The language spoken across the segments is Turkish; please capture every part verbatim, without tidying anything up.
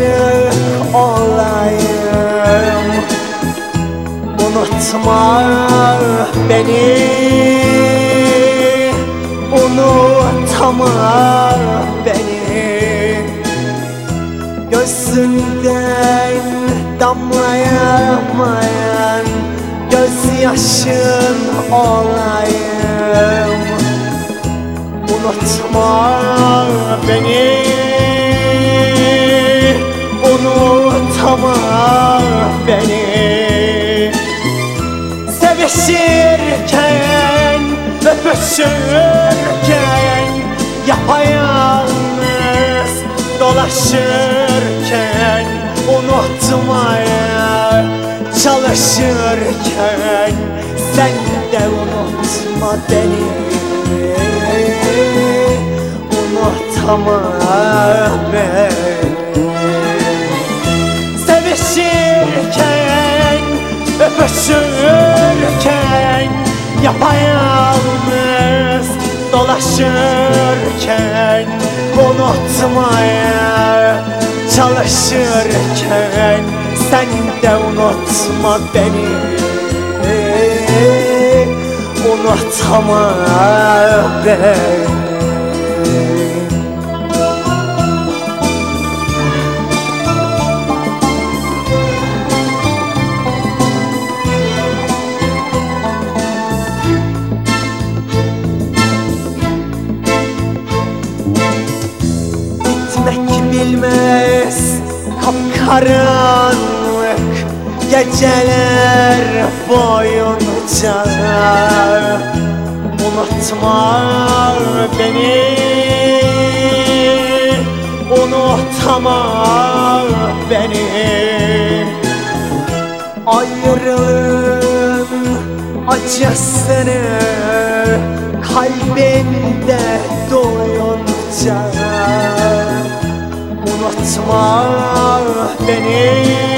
aşık olayım. Unutma beni, unutma beni. Gözünden damlayamayan gözyaşın olayım. Unutma beni, unutma beni. Sevişirken, öpüşürken, yapayalnız dolaşırken, unutmaya çalışırken, sen de unutma beni, unutma beni. Sevişirken, öpüşürken, yapayalnız dolaşırken, unutmaya çalışırken, sen de unutma beni, unutma beni. Bilmez kapkaranlık geceler boyunca. Unutma beni, unutma beni. Ayrılığın acısını kalbimde duyunca. Unutma beni,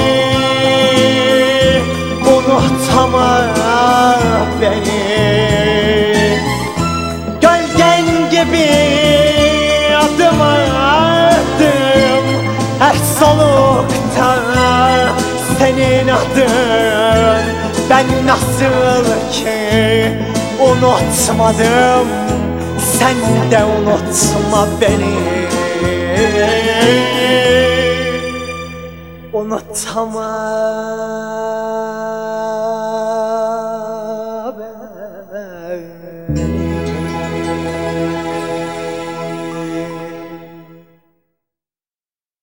unutma beni. Gölgen gibi adım adım, her solukta senin adın. Ben nasıl ki unutmadım, sen de unutma beni, unutma beni.